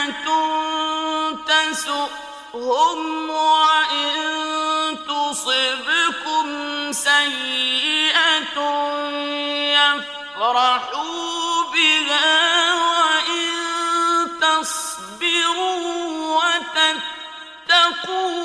تسؤهم وإن تصبكم سيئة يفرحوا بها وإن تصبروا وتتقوا